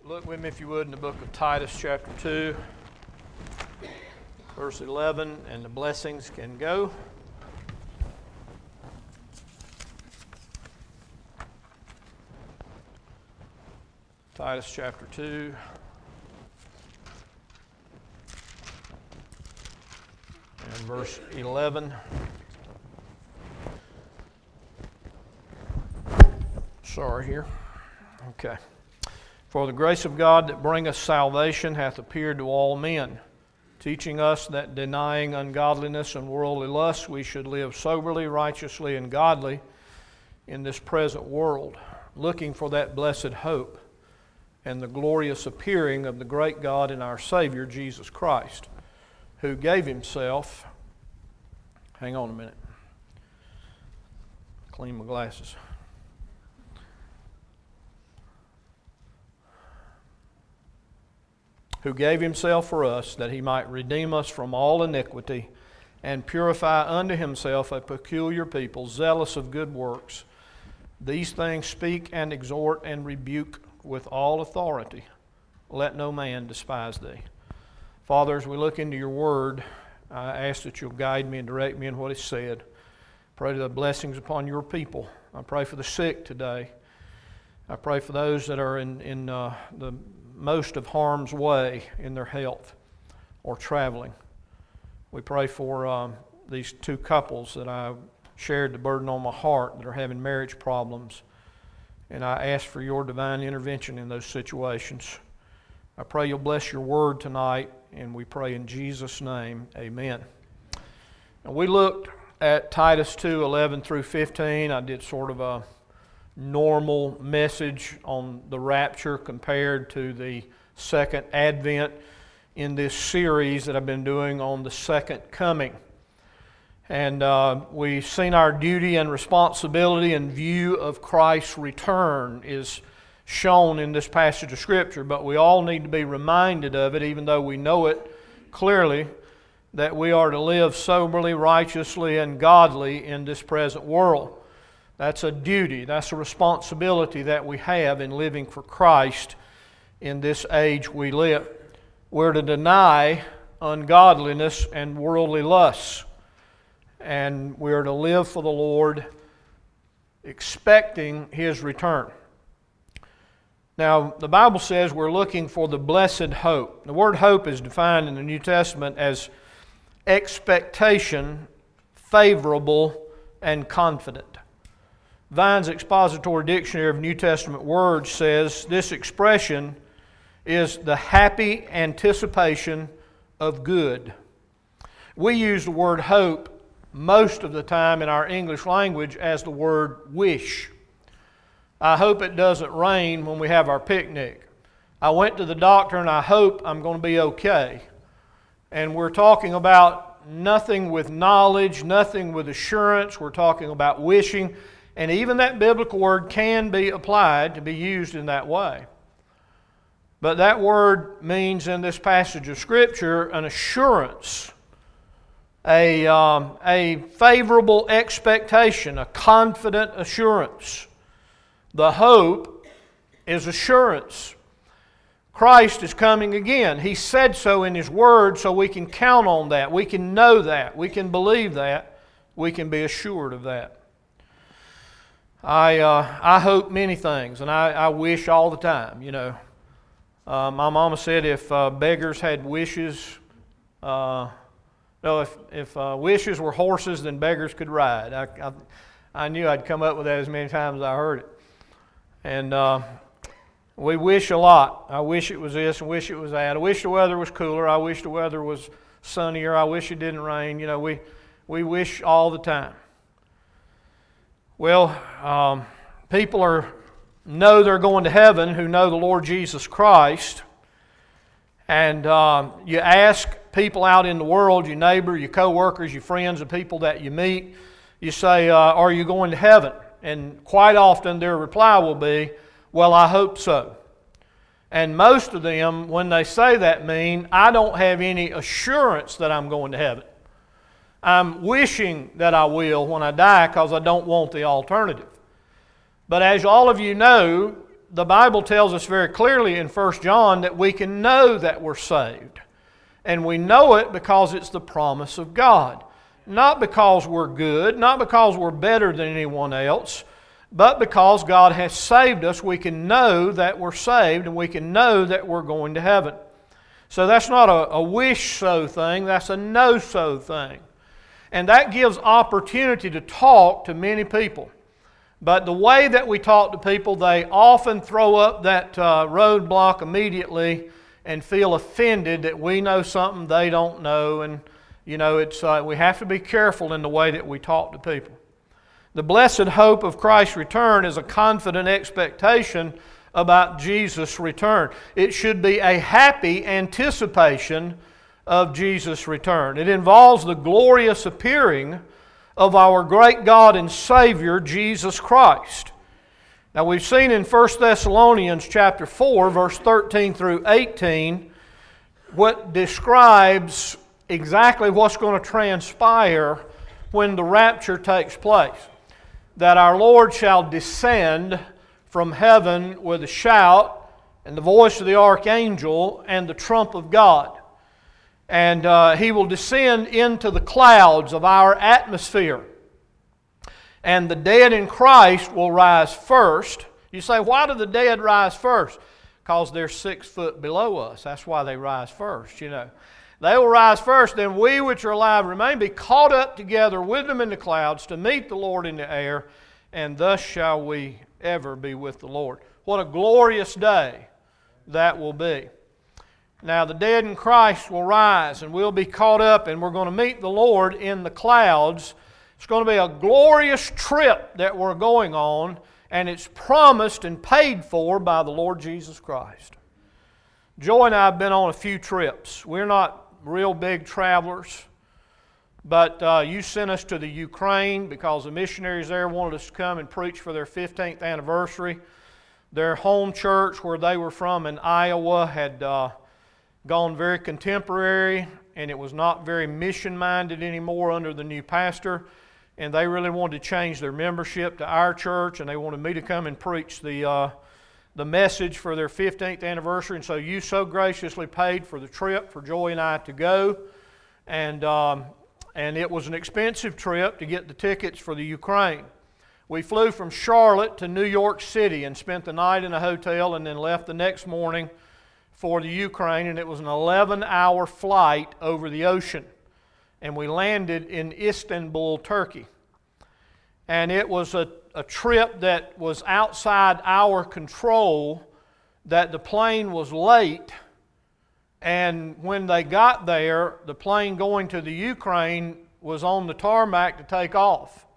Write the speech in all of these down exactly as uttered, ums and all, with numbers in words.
Look with me, if you would, in the book of Titus chapter two, verse eleven, and the blessings can go. Titus chapter two. And verse eleven. Sorry here. Okay. For the grace of God that bringeth salvation hath appeared to all men, teaching us that denying ungodliness and worldly lusts, we should live soberly, righteously, and godly in this present world, looking for that blessed hope and the glorious appearing of the great God and our Savior, Jesus Christ, who gave Himself, hang on a minute, clean my glasses, who gave Himself for us that He might redeem us from all iniquity and purify unto Himself a peculiar people, zealous of good works. These things speak and exhort and rebuke with all authority. Let no man despise thee. Father, as we look into Your Word, I ask that You'll guide me and direct me in what is said. Pray the blessings upon Your people. I pray for the sick today. I pray for those that are in, in uh, the most of harm's way in their health or traveling. We pray for um, these two couples that I shared the burden on my heart that are having marriage problems. And I ask for Your divine intervention in those situations. I pray You'll bless Your Word tonight, and we pray in Jesus' name, amen. Now, we looked at Titus two, eleven through fifteen. I did sort of a normal message on the rapture compared to the second advent in this series that I've been doing on the second coming. And uh, we've seen our duty and responsibility in view of Christ's return is shown in this passage of Scripture, but we all need to be reminded of it, even though we know it clearly, that we are to live soberly, righteously, and godly in this present world. That's a duty, that's a responsibility that we have in living for Christ in this age we live. We're to deny ungodliness and worldly lusts, and we're to live for the Lord expecting His return. Now, the Bible says we're looking for the blessed hope. The word hope is defined in the New Testament as expectation, favorable, and confident. Vine's Expository Dictionary of New Testament Words says this expression is the happy anticipation of good. We use the word hope most of the time in our English language as the word wish. I hope it doesn't rain when we have our picnic. I went to the doctor and I hope I'm going to be okay. And we're talking about nothing with knowledge, nothing with assurance. We're talking about wishing. And even that biblical word can be applied to be used in that way. But that word means in this passage of Scripture an assurance, a, um, a favorable expectation, a confident assurance. The hope is assurance. Christ is coming again. He said so in His Word, so we can count on that. We can know that. We can believe that. We can be assured of that. I uh, I hope many things, and I, I wish all the time, you know. Uh, my mama said if uh, beggars had wishes, uh, no, if if uh, wishes were horses, then beggars could ride. I, I, I knew I'd come up with that as many times as I heard it. And uh, we wish a lot. I wish it was this, I wish it was that. I wish the weather was cooler. I wish the weather was sunnier. I wish it didn't rain. You know, we, we wish all the time. Well, um, people are know they're going to heaven who know the Lord Jesus Christ. And um, you ask people out in the world, your neighbor, your co-workers, your friends, the people that you meet, you say, uh, are you going to heaven? And quite often their reply will be, well, I hope so. And most of them, when they say that, mean, I don't have any assurance that I'm going to heaven. I'm wishing that I will when I die because I don't want the alternative. But as all of you know, the Bible tells us very clearly in First John that we can know that we're saved. And we know it because it's the promise of God. Not because we're good, not because we're better than anyone else, but because God has saved us, we can know that we're saved and we can know that we're going to heaven. So that's not a, a wish-so thing, that's a know-so thing. And that gives opportunity to talk to many people. But the way that we talk to people, they often throw up that uh, roadblock immediately and feel offended that we know something they don't know. And, you know, it's uh, we have to be careful in the way that we talk to people. The blessed hope of Christ's return is a confident expectation about Jesus' return. It should be a happy anticipation of Jesus' return. It involves the glorious appearing of our great God and Savior, Jesus Christ. Now we've seen in First Thessalonians chapter four, verse thirteen through eighteen, what describes exactly what's going to transpire when the rapture takes place. That our Lord shall descend from heaven with a shout, and the voice of the archangel, and the trump of God. And uh, He will descend into the clouds of our atmosphere. And the dead in Christ will rise first. You say, why do the dead rise first? Because they're six foot below us. That's why they rise first, you know. They will rise first, then we which are alive remain, be caught up together with them in the clouds to meet the Lord in the air, and thus shall we ever be with the Lord. What a glorious day that will be. Now the dead in Christ will rise, and we'll be caught up, and we're going to meet the Lord in the clouds. It's going to be a glorious trip that we're going on, and it's promised and paid for by the Lord Jesus Christ. Joy and I have been on a few trips. We're not real big travelers, but uh, you sent us to the Ukraine because the missionaries there wanted us to come and preach for their fifteenth anniversary. Their home church, where they were from in Iowa, had uh, gone very contemporary, and it was not very mission-minded anymore under the new pastor, and they really wanted to change their membership to our church, and they wanted me to come and preach the uh, the message for their fifteenth anniversary. And so you so graciously paid for the trip for Joy and I to go, and um, and it was an expensive trip to get the tickets for the Ukraine. We flew from Charlotte to New York City and spent the night in a hotel, and then left the next morning for the Ukraine, and it was an eleven hour flight over the ocean. And we landed in Istanbul, Turkey. And it was a, a trip that was outside our control, that the plane was late, and when they got there, the plane going to the Ukraine was on the tarmac to take off.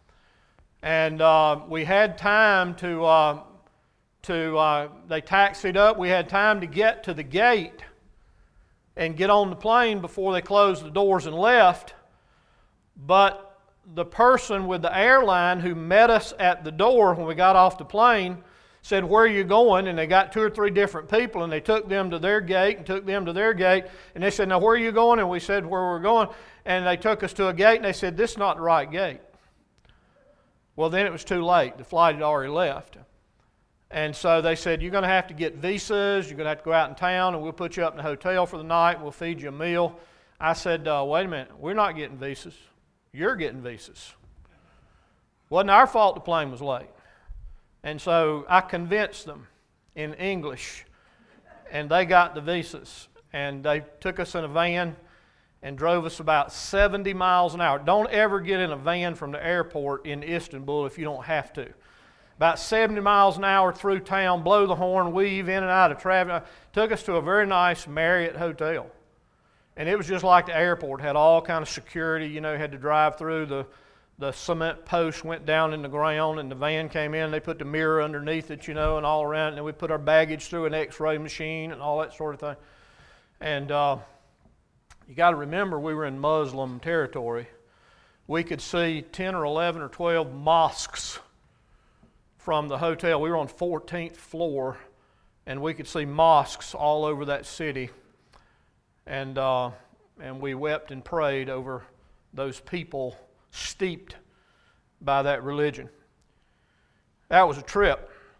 And uh, we had time to, uh, to uh, they taxied up, we had time to get to the gate and get on the plane before they closed the doors and left. But the person with the airline who met us at the door when we got off the plane said, "Where are you going?" And they got two or three different people, and they took them to their gate and took them to their gate. And they said, "Now where are you going?" And we said where we're going. And they took us to a gate, and they said, "This is not the right gate." Well, then it was too late. The flight had already left. And so they said, "You're going to have to get visas. You're going to have to go out in town, and we'll put you up in a hotel for the night. And we'll feed you a meal." I said, uh, "Wait a minute. We're not getting visas. You're getting visas." Wasn't our fault the plane was late. And so I convinced them in English, and they got the visas. And they took us in a van and drove us about seventy miles an hour. Don't ever get in a van from the airport in Istanbul if you don't have to. About seventy miles an hour through town, blow the horn, weave in and out of traffic. Took us to a very nice Marriott hotel. And it was just like the airport. Had all kind of security. You know, you had to drive through. The, the cement post went down in the ground, and the van came in. They put the mirror underneath it, you know, and all around. And then we put our baggage through an x-ray machine and all that sort of thing. And uh, you got to remember, we were in Muslim territory. We could see ten or eleven or twelve mosques from the hotel. We were on fourteenth floor, and we could see mosques all over that city. And uh, and we wept and prayed over those people steeped by that religion. That was a trip.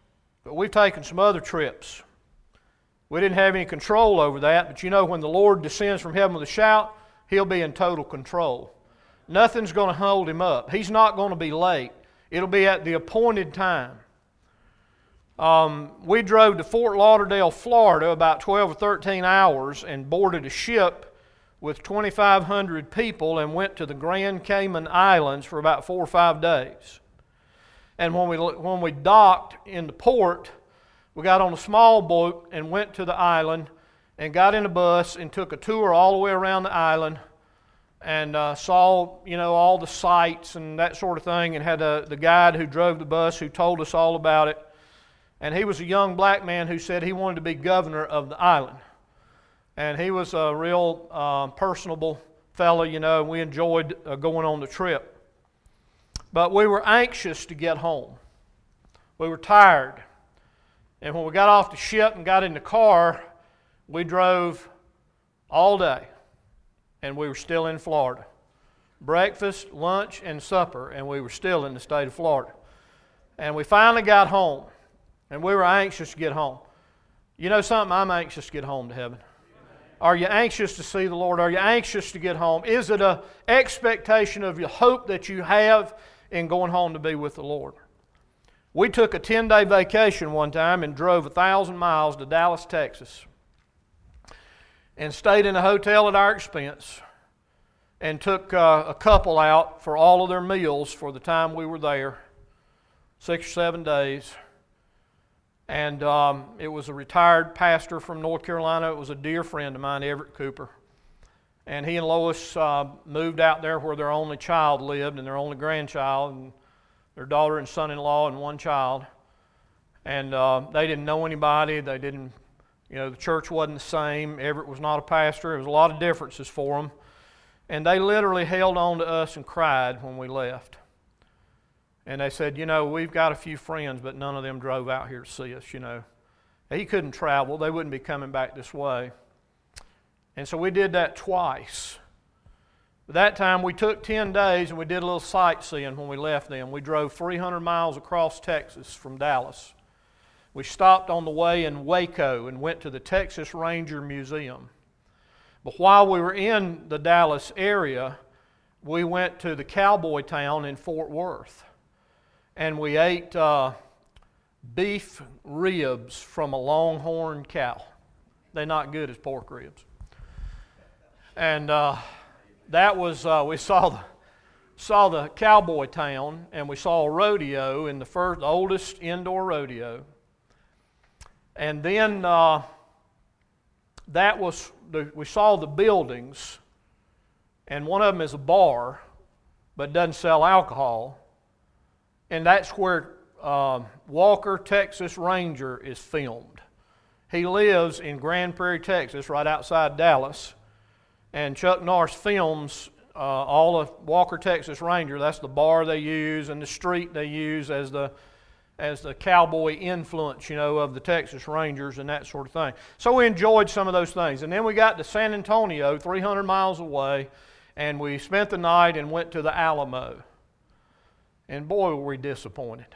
But we've taken some other trips. We didn't have any control over that, but you know when the Lord descends from heaven with a shout, He'll be in total control. Nothing's going to hold Him up. He's not going to be late. It'll be at the appointed time. Um, we drove to Fort Lauderdale, Florida, about twelve or thirteen hours and boarded a ship with twenty-five hundred people and went to the Grand Cayman Islands for about four or five days. And when we, when we docked in the port, we got on a small boat and went to the island and got in a bus and took a tour all the way around the island and uh, saw, you know, all the sights and that sort of thing, and had a, the guide who drove the bus who told us all about it. And he was a young black man who said he wanted to be governor of the island. And he was a real uh, personable fellow, you know, and we enjoyed uh, going on the trip. But we were anxious to get home. We were tired. And when we got off the ship and got in the car, we drove all day. And we were still in Florida. Breakfast, lunch, and supper, and we were still in the state of Florida. And we finally got home. And we were anxious to get home. You know something? I'm anxious to get home to heaven. Are you anxious to see the Lord? Are you anxious to get home? Is it an expectation of your hope that you have in going home to be with the Lord? We took a ten-day vacation one time and drove a thousand miles to Dallas, Texas, and stayed in a hotel at our expense, and took uh, a couple out for all of their meals for the time we were there, six or seven days. And um, it was a retired pastor from North Carolina. It was a dear friend of mine, Everett Cooper. And he and Lois uh, moved out there where their only child lived and their only grandchild, and their daughter and son-in-law and one child. And uh, they didn't know anybody. They didn't, you know, the church wasn't the same. Everett was not a pastor. There was a lot of differences for them. And they literally held on to us and cried when we left. And they said, you know, we've got a few friends, but none of them drove out here to see us, you know. He couldn't travel. They wouldn't be coming back this way. And so we did that twice. But that time we took ten days and we did a little sightseeing when we left them. We drove three hundred miles across Texas from Dallas. We stopped on the way in Waco and went to the Texas Ranger Museum. But while we were in the Dallas area, we went to the cowboy town in Fort Worth. And we ate uh, beef ribs from a longhorn cow. They're not good as pork ribs. And uh, that was, uh, we saw the, saw the cowboy town, and we saw a rodeo in the first, the oldest indoor rodeo. And then uh, that was, the, we saw the buildings, and one of them is a bar, but doesn't sell alcohol. And that's where uh, Walker, Texas Ranger is filmed. He lives in Grand Prairie, Texas, right outside Dallas. And Chuck Norris films uh, all of Walker, Texas Ranger. That's the bar they use and the street they use as the as the cowboy influence, you know, of the Texas Rangers and that sort of thing. So we enjoyed some of those things. And then we got to San Antonio, three hundred miles away, and we spent the night and went to the Alamo. And boy, were we disappointed.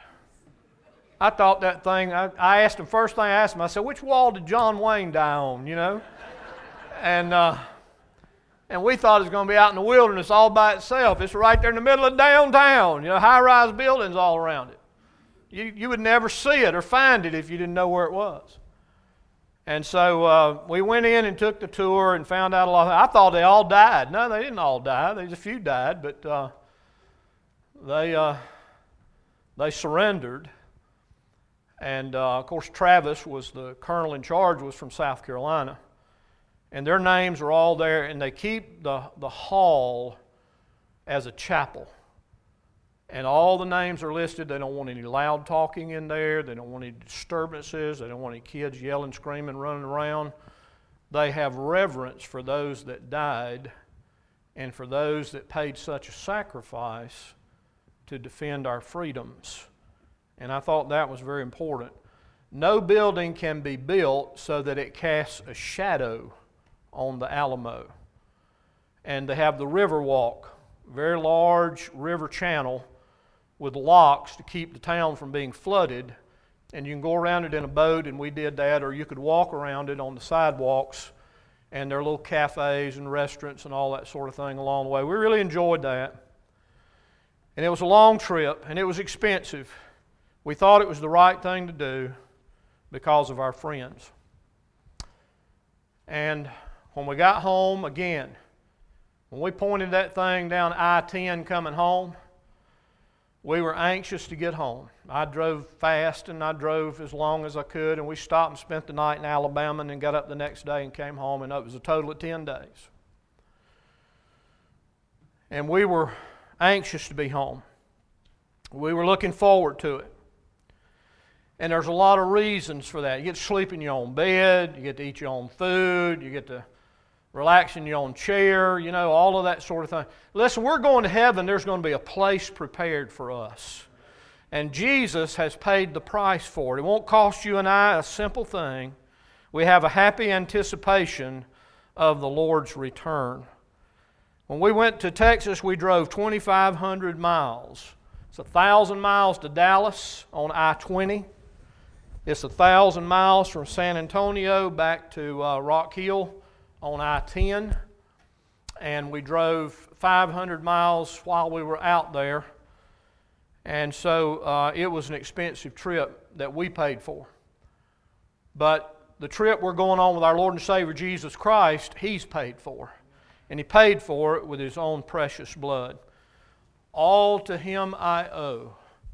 I thought that thing, I, I asked him, first thing I asked him, I said, which wall did John Wayne die on, you know? and uh, and we thought it was going to be out in the wilderness all by itself. It's right there in the middle of downtown, you know, high-rise buildings all around it. You, you would never see it or find it if you didn't know where it was. And so uh, we went in and took the tour and found out a lot. I thought they all died. No, they didn't all die. There's a few died, but... Uh, They uh, they surrendered, and uh, of course Travis was the colonel in charge, was from South Carolina, and their names are all there, and they keep the, the hall as a chapel, and all the names are listed. They don't want any loud talking in there. They don't want any disturbances. They don't want any kids yelling, screaming, running around. They have reverence for those that died and for those that paid such a sacrifice to defend our freedoms. And I thought that was very important. No building can be built so that it casts a shadow on the Alamo. And they have the river walk, very large river channel with locks to keep the town from being flooded And you can go around it in a boat, and we did that, or you could walk around it on the sidewalks, and there are little cafes and restaurants and all that sort of thing along the way. We really enjoyed that. And it was a long trip, and it was expensive. We thought it was the right thing to do because of our friends. And when we got home, again, when we pointed that thing down I ten coming home, we were anxious to get home. I drove fast, and I drove as long as I could, and we stopped and spent the night in Alabama, and then got up the next day and came home, and it was a total of ten days. And we were anxious to be home. We were looking forward to it. And there's a lot of reasons for that. You get to sleep in your own bed, you get to eat your own food, you get to relax in your own chair, you know, all of that sort of thing. Listen, we're going to heaven, there's going to be a place prepared for us. And Jesus has paid the price for it. It won't cost you and I a simple thing. We have a happy anticipation of the Lord's return. When we went to Texas, we drove twenty-five hundred miles. It's one thousand miles to Dallas on I twenty. It's one thousand miles from San Antonio back to uh, Rock Hill on I ten. And we drove five hundred miles while we were out there. And so uh, it was an expensive trip that we paid for. But the trip we're going on with our Lord and Savior Jesus Christ, He's paid for. And He paid for it with His own precious blood. All to Him I owe.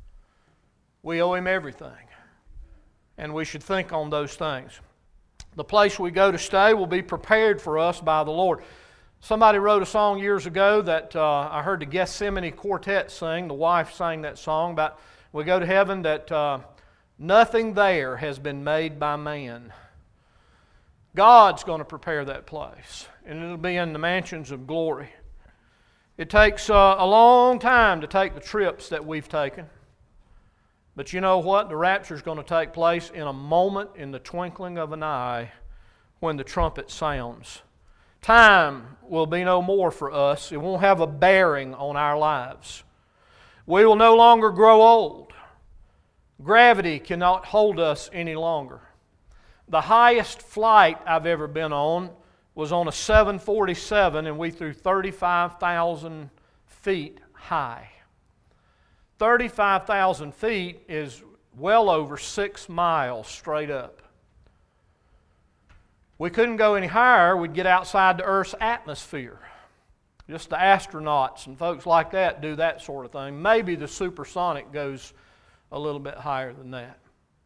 We owe Him everything. And we should think on those things. The place we go to stay will be prepared for us by the Lord. Somebody wrote a song years ago that uh, I heard the Gethsemane Quartet sing. The wife sang that song about we go to heaven that uh, nothing there has been made by man. God's going to prepare that place, and it'll be in the mansions of glory. It takes uh, a long time to take the trips that we've taken. But you know what? The rapture is going to take place in a moment, in the twinkling of an eye, when the trumpet sounds. Time will be no more for us. It won't have a bearing on our lives. We will no longer grow old. Gravity cannot hold us any longer. The highest flight I've ever been on was on a seven forty-seven, and we threw thirty-five thousand feet high. thirty-five thousand feet is well over six miles straight up. We couldn't go any higher. We'd get outside the Earth's atmosphere. Just the astronauts and folks like that do that sort of thing. Maybe the supersonic goes a little bit higher than that.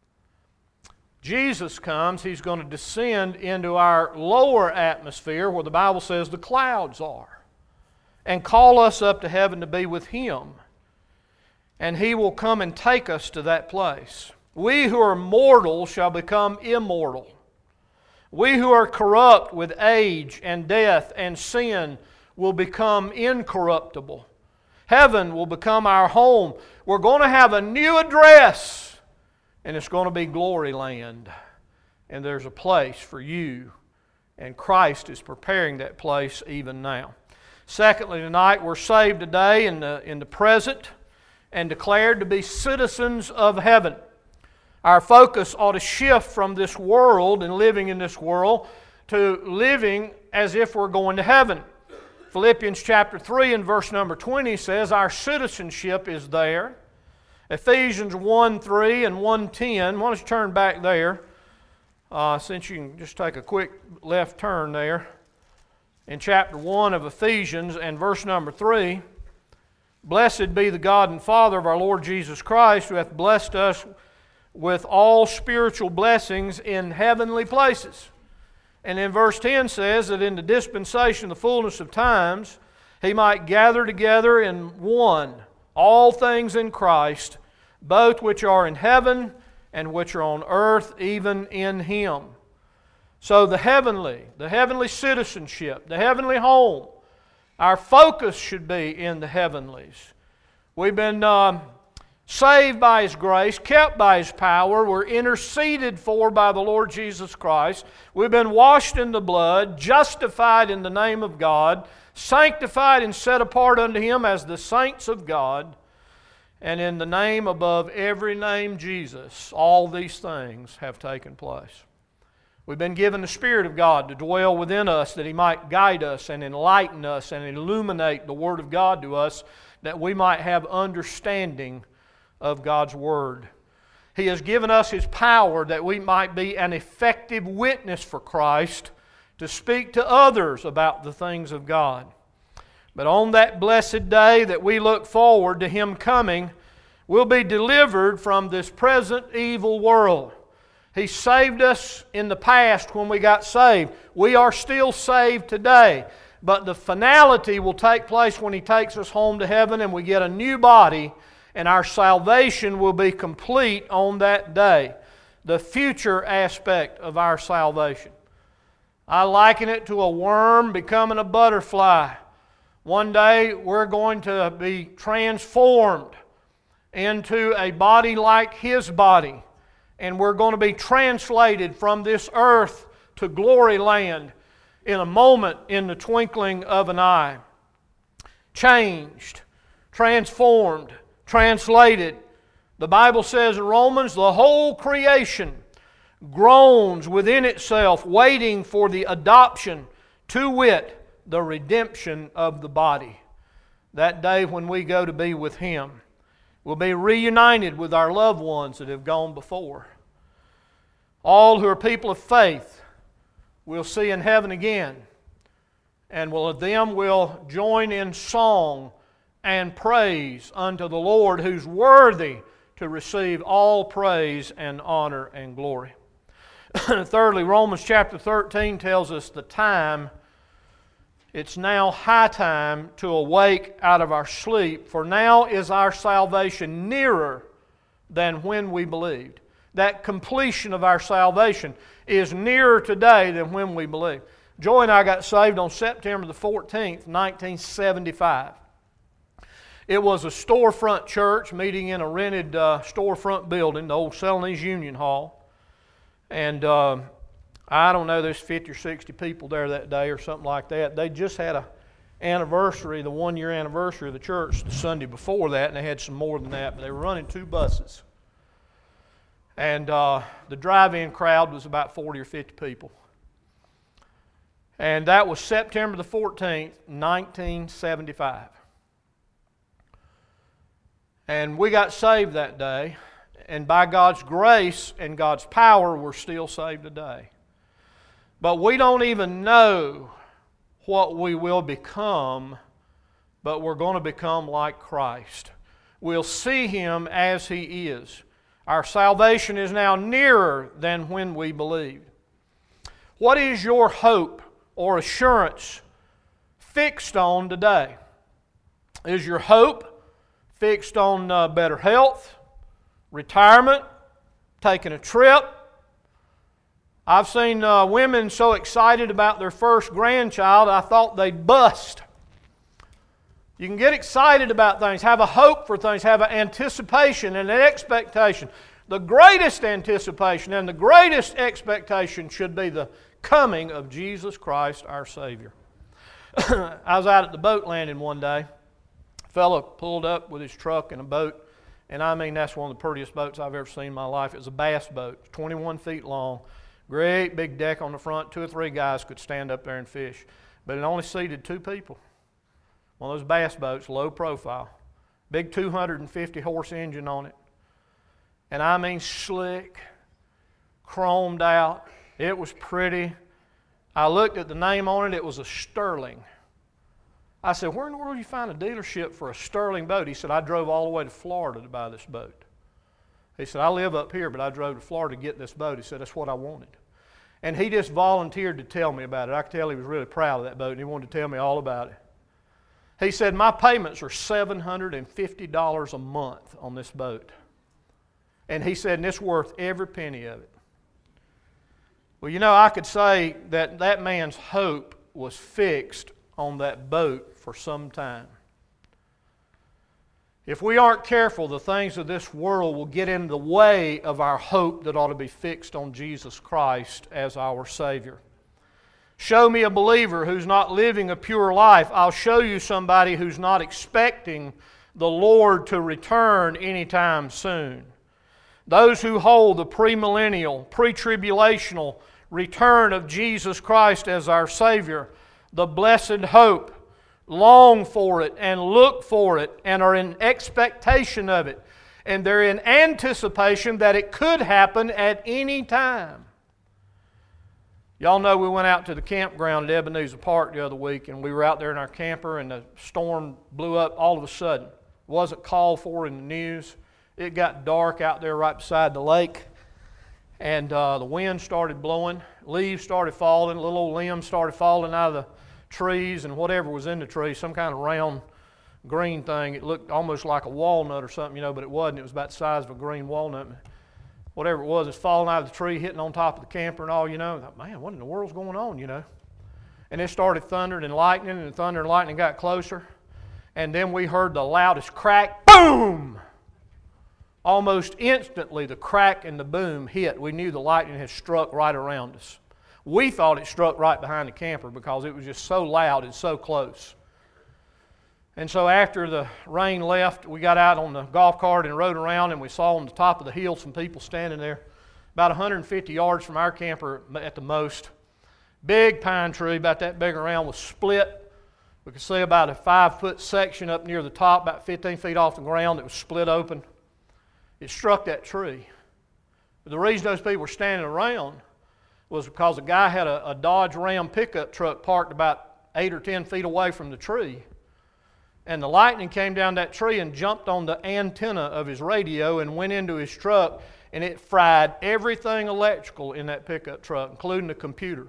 Jesus comes, He's going to descend into our lower atmosphere where the Bible says the clouds are, and call us up to heaven to be with Him. And He will come and take us to that place. We who are mortal shall become immortal. We who are corrupt with age and death and sin will become incorruptible. Heaven will become our home. We're going to have a new address, and it's going to be glory land. And there's a place for you, and Christ is preparing that place even now. Secondly, tonight we're saved today in the, in the present and declared to be citizens of heaven. Our focus ought to shift from this world and living in this world to living as if we're going to heaven. Philippians chapter three and verse number twenty says our citizenship is there. Ephesians one three and one ten. Why don't you turn back there, uh, since you can just take a quick left turn there. In chapter one of Ephesians and verse number three, blessed be the God and Father of our Lord Jesus Christ, who hath blessed us with all spiritual blessings in heavenly places. And in verse ten says that in the dispensation of the fullness of times, He might gather together in one all things in Christ, both which are in heaven and which are on earth, even in Him. So the heavenly, the heavenly citizenship, the heavenly home, our focus should be in the heavenlies. We've been uh, saved by His grace, kept by His power. We're interceded for by the Lord Jesus Christ. We've been washed in the blood, justified in the name of God, sanctified and set apart unto Him as the saints of God. And in the name above every name, Jesus, all these things have taken place. We've been given the Spirit of God to dwell within us, that He might guide us and enlighten us and illuminate the Word of God to us, that we might have understanding of God's Word. He has given us His power that we might be an effective witness for Christ, to speak to others about the things of God. But on that blessed day that we look forward to Him coming, we'll be delivered from this present evil world. He saved us in the past when we got saved. We are still saved today. But the finality will take place when He takes us home to heaven and we get a new body, and our salvation will be complete on that day. The future aspect of our salvation. I liken it to a worm becoming a butterfly. One day we're going to be transformed into a body like His body. And we're going to be translated from this earth to glory land in a moment, in the twinkling of an eye. Changed, transformed, translated. The Bible says in Romans, the whole creation groans within itself, waiting for the adoption, to wit, the redemption of the body. That day when we go to be with Him, we'll be reunited with our loved ones that have gone before. All who are people of faith we'll see in heaven again, and will of them will join in song and praise unto the Lord, who's worthy to receive all praise and honor and glory. Thirdly, Romans chapter thirteen tells us the time. It's now high time to awake out of our sleep, for now is our salvation nearer than when we believed. That completion of our salvation is nearer today than when we believed. Joy and I got saved on September the fourteenth, nineteen seventy-five. It was a storefront church meeting in a rented uh, storefront building, the old Celanese Union Hall. And uh, I don't know, there's fifty or sixty people there that day or something like that. They just had a anniversary, the one-year anniversary of the church the Sunday before that, and they had some more than that, but they were running two buses. And uh, the drive-in crowd was about forty or fifty people. And that was September the fourteenth, nineteen seventy-five. And we got saved that day, and by God's grace and God's power, we're still saved today. But we don't even know what we will become, but we're going to become like Christ. We'll see Him as He is. Our salvation is now nearer than when we believed. What is your hope or assurance fixed on today? Is your hope fixed on uh, better health, retirement, taking a trip? I've seen uh, women so excited about their first grandchild, I thought they'd bust. You can get excited about things, have a hope for things, have an anticipation and an expectation. The greatest anticipation and the greatest expectation should be the coming of Jesus Christ, our Savior. I was out at the boat landing one day. A fellow pulled up with his truck and a boat, and I mean that's one of the prettiest boats I've ever seen in my life. It was a bass boat, twenty-one feet long, great big deck on the front. Two or three guys could stand up there and fish, but it only seated two people. One of those bass boats, low profile, big two hundred fifty horse engine on it, and I mean slick, chromed out. It was pretty. I looked at the name on it. It was a Sterling. I said, where in the world do you find a dealership for a Sterling boat? He said, I drove all the way to Florida to buy this boat. He said, I live up here, but I drove to Florida to get this boat. He said, that's what I wanted. And he just volunteered to tell me about it. I could tell he was really proud of that boat, and he wanted to tell me all about it. He said, my payments are seven hundred fifty dollars a month on this boat. And he said, and it's worth every penny of it. Well, you know, I could say that that man's hope was fixed on that boat for some time. If we aren't careful, the things of this world will get in the way of our hope that ought to be fixed on Jesus Christ as our Savior. Show me a believer who's not living a pure life. I'll show you somebody who's not expecting the Lord to return anytime soon. Those who hold the premillennial, pre-tribulational return of Jesus Christ as our Savior, the blessed hope, long for it and look for it and are in expectation of it. And they're in anticipation that it could happen at any time. Y'all know we went out to the campground at Ebenezer Park the other week, and we were out there in our camper, and the storm blew up all of a sudden. It wasn't called for in the news. It got dark out there right beside the lake, and uh, the wind started blowing. Leaves started falling. Little old limbs started falling out of the trees, and whatever was in the tree, some kind of round green thing. It looked almost like a walnut or something, you know, but it wasn't. It was about the size of a green walnut. Whatever it was, it's falling out of the tree, hitting on top of the camper and all, you know. I thought, man, what in the world's going on, you know? And it started thundering and lightning, and the thunder and lightning got closer. And then we heard the loudest crack, boom! Almost instantly, the crack and the boom hit. We knew the lightning had struck right around us. We thought it struck right behind the camper because it was just so loud and so close. And so after the rain left, we got out on the golf cart and rode around, and we saw on the top of the hill some people standing there about one hundred fifty yards from our camper at the most. Big pine tree, about that big around, was split. We could see about a five-foot section up near the top, about fifteen feet off the ground, that was split open. It struck that tree. But the reason those people were standing around was because a guy had a, a Dodge Ram pickup truck parked about eight or ten feet away from the tree. And the lightning came down that tree and jumped on the antenna of his radio and went into his truck, and it fried everything electrical in that pickup truck, including the computer.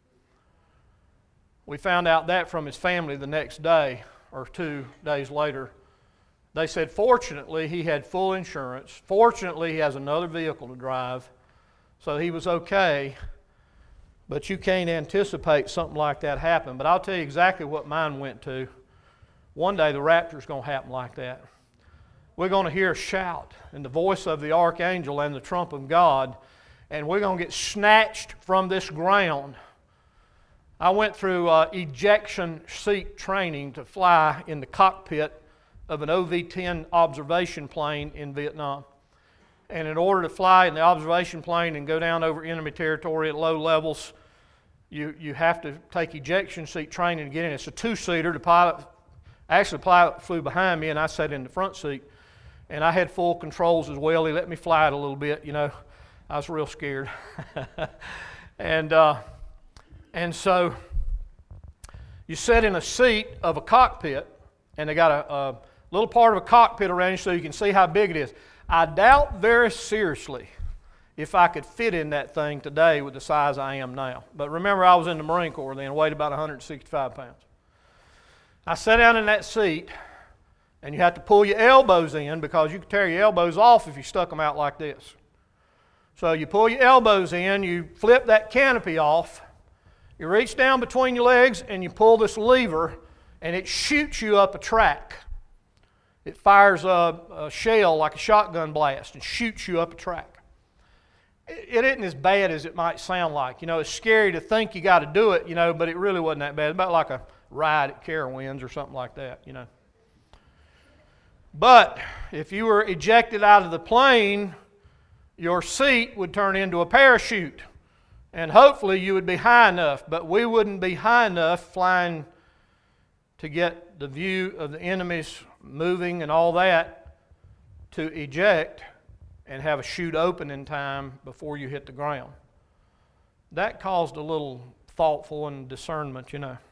We found out that from his family the next day or two days later. They said, fortunately, he had full insurance. Fortunately, he has another vehicle to drive, so he was okay. But you can't anticipate something like that happen. But I'll tell you exactly what mine went to. One day the rapture's going to happen like that. We're going to hear a shout and the voice of the archangel and the trump of God, and we're going to get snatched from this ground. I went through uh, ejection seat training to fly in the cockpit of an O V ten observation plane in Vietnam. And in order to fly in the observation plane and go down over enemy territory at low levels, you, you have to take ejection seat training to get in. It's a two-seater. The pilot Actually, the pilot flew behind me, and I sat in the front seat. And I had full controls as well. He let me fly it a little bit, you know. I was real scared. and uh, and so you sit in a seat of a cockpit, and they got a, a little part of a cockpit around you so you can see how big it is. I doubt very seriously if I could fit in that thing today with the size I am now. But remember, I was in the Marine Corps then, weighed about one hundred sixty-five pounds. I sat down in that seat, and you have to pull your elbows in because you could tear your elbows off if you stuck them out like this. So you pull your elbows in, you flip that canopy off, you reach down between your legs, and you pull this lever, and it shoots you up a track. It fires a, a shell like a shotgun blast and shoots you up a track. It, it isn't as bad as it might sound like. You know, it's scary to think you got to do it, you know, but it really wasn't that bad. It's about like a ride at Carowinds or something like that, you know. But if you were ejected out of the plane, your seat would turn into a parachute, and hopefully you would be high enough, but we wouldn't be high enough flying to get the view of the enemies moving and all that to eject and have a chute open in time before you hit the ground. That caused a little thoughtful and discernment, you know.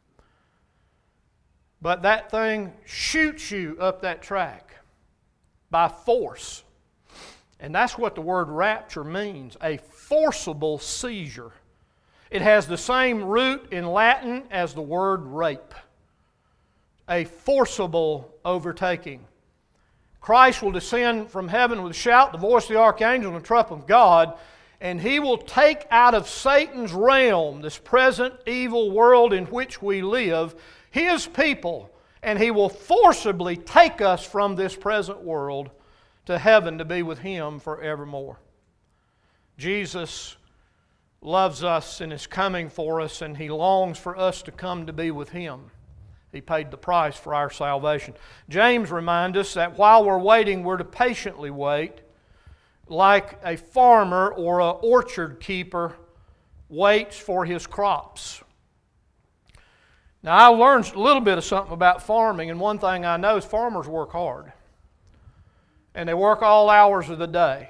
But that thing shoots you up that track by force. And that's what the word rapture means, a forcible seizure. It has the same root in Latin as the word rape. A forcible overtaking. Christ will descend from heaven with a shout, the voice of the archangel, and the trump of God, and He will take out of Satan's realm, this present evil world in which we live, His people, and He will forcibly take us from this present world to heaven to be with Him forevermore. Jesus loves us and is coming for us, and He longs for us to come to be with Him. He paid the price for our salvation. James reminds us that while we're waiting, we're to patiently wait, like a farmer or an orchard keeper waits for his crops. Now, I learned a little bit of something about farming, and one thing I know is farmers work hard. And they work all hours of the day.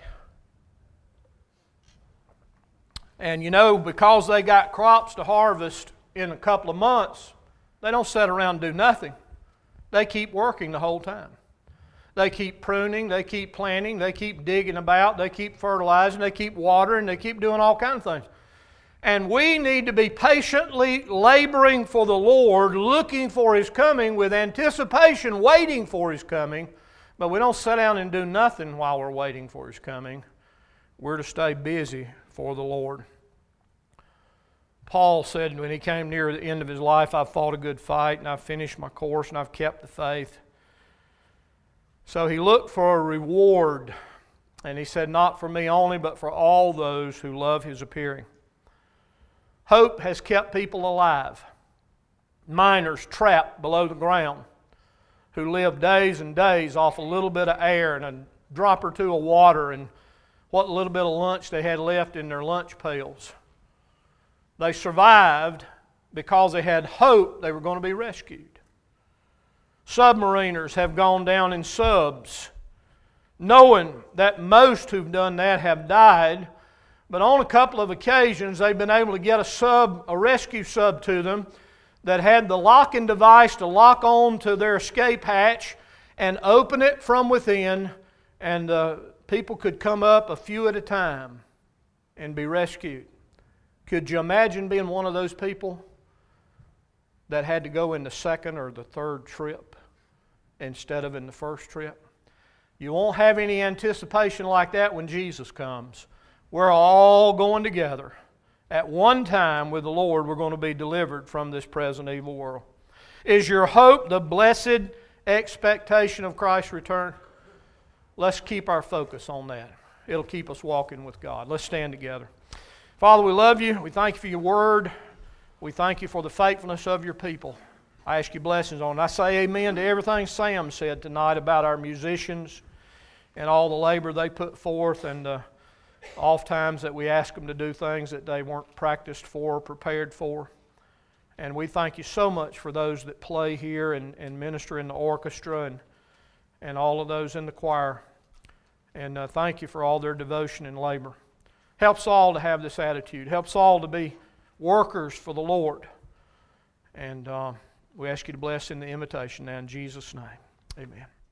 And you know, because they got crops to harvest in a couple of months, they don't sit around and do nothing. They keep working the whole time. They keep pruning, they keep planting, they keep digging about, they keep fertilizing, they keep watering, they keep doing all kinds of things. And we need to be patiently laboring for the Lord, looking for His coming with anticipation, waiting for His coming. But we don't sit down and do nothing while we're waiting for His coming. We're to stay busy for the Lord. Paul said when he came near the end of his life, I've fought a good fight, and I've finished my course, and I've kept the faith. So he looked for a reward, and he said, not for me only, but for all those who love His appearing. Hope has kept people alive. Miners trapped below the ground who live days and days off a little bit of air and a drop or two of water and what little bit of lunch they had left in their lunch pails. They survived because they had hope they were going to be rescued. Submariners have gone down in subs, knowing that most who've done that have died, but on a couple of occasions they've been able to get a sub, a rescue sub to them that had the locking device to lock on to their escape hatch and open it from within, and uh, people could come up a few at a time and be rescued. Could you imagine being one of those people that had to go in the second or the third trip instead of in the first trip? You won't have any anticipation like that when Jesus comes. We're all going together. At one time with the Lord, we're going to be delivered from this present evil world. Is your hope the blessed expectation of Christ's return? Let's keep our focus on that. It'll keep us walking with God. Let's stand together. Father, we love You. We thank You for Your word. We thank You for the faithfulness of Your people. I ask You blessings on it. I say amen to everything Sam said tonight about our musicians and all the labor they put forth, and uh, oft times that we ask them to do things that they weren't practiced for or prepared for. And we thank You so much for those that play here and, and minister in the orchestra and, and all of those in the choir. And uh, thank You for all their devotion and labor. Helps all to have this attitude. Helps all to be workers for the Lord. And uh, we ask You to bless in the invitation now in Jesus' name. Amen.